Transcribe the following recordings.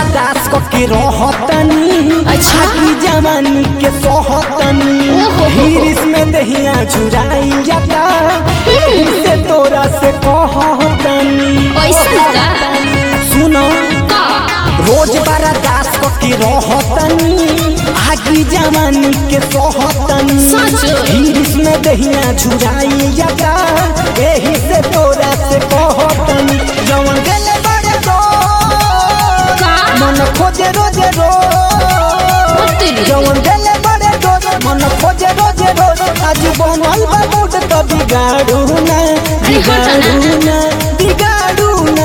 बर्दाश्त करके रहतनी अच्छा की जवानी के सोहतनी हिरिस में दहिया झुराई जाता से तोरा से कहतनी सुनो रोज बर्दाश्त करके रहतनी आगी जवानी के सोहतनी हिरिस में दहिया झुराई जाता एही से तोरा से कहतनी जवन गेले बड़े दो मन खोजे रोजे रोज जवन गेले बड़े दो मन खोजे रोजे रोज आज बनल बा मूड तो बिगाड़ू ना बिगाड़ू ना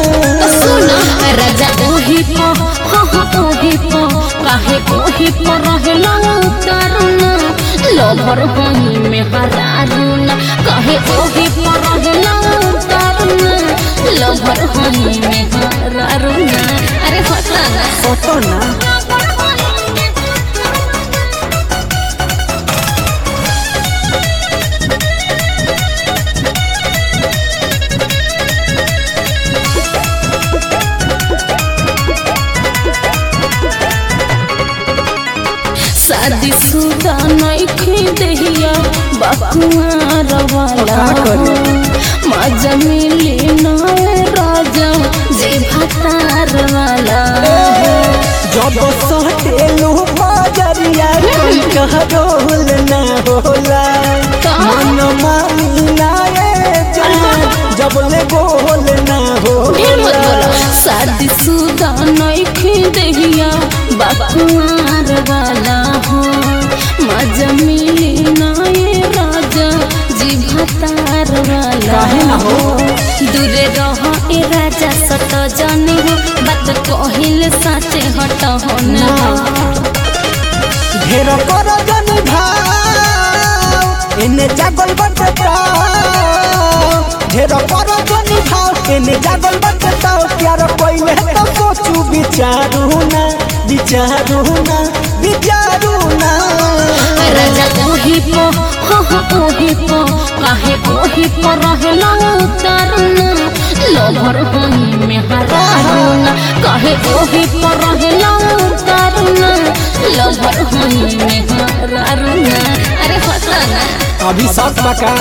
राजा ओही पो ओही पो काहे ओही पो रहला उतारुना लोभर होई में हरारुना काहे ओही पो रहला उतारुना लोभर होई में हरारुना अरे फोटो ना शादी शुदा नइखे देहिया बकुआर वाला मजा मिले नए राजा जे भतार वाला जब सटेलू बजरिया कोई कहरोल ना होला मन मानी ना जब ले बोल ना होला शादी शुदा नइखे देहिया बकुआर वाला हो मजा मिले नए राजा जी भतार वाला काहे ना हो दूरे रह ए राजा सत जाने हो बात कहिल साचे हट हो ना ढेर कर जन भाव इने जागल बटताओ ढेर कर जन भाव इने जागल बटताओ प्यार कोइले तो सोचू विचारू ना राजा ओही पो ओही पो काहे ओही पो रहला उतारुना लोभर होई में हरारुना काहे ओही पो रहला उतारुना लोभर होई में हरारुना अरे फसाना अभी साथ बका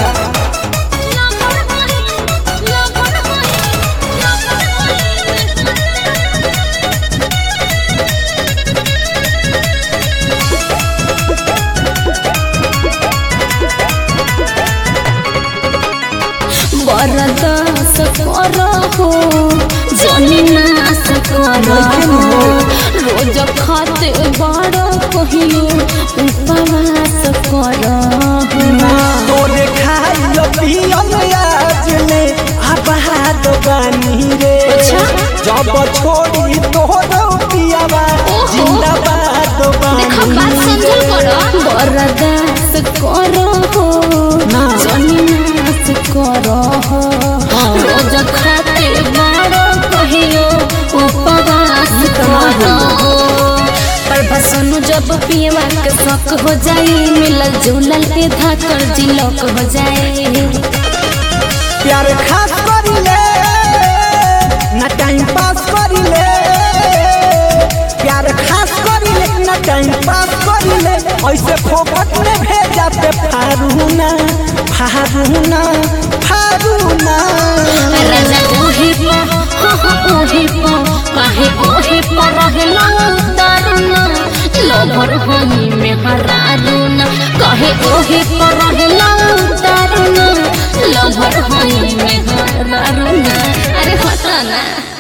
बरदास करहो जनी नास करहो रोज खाते बड़ कहियो उपवास करहो तोरे खाइयो पियल आज ले आबाद बानी रे जब छोड़ी तोरो पियावा जिंदाबाद बानी बरदास करहो जनी नास करहो रोज खाते बड़ कहियो उपवास करहो पर भसनु जब पियवा के शौक हो जाए मिलल जुलल पे धाकर जिलक हो जाए प्यार खास करिले ना टाइम पास करिले प्यार खास करिले ना टाइम पास करिले ऐसे फोकट में भेजा पे फारूना राजा ओही पो काहे ओही पो रहला उतारुना लोभर होई में हरारुना काहे ओही पो रहला उतारुना लोभर होई में हरारुना अरे फसाना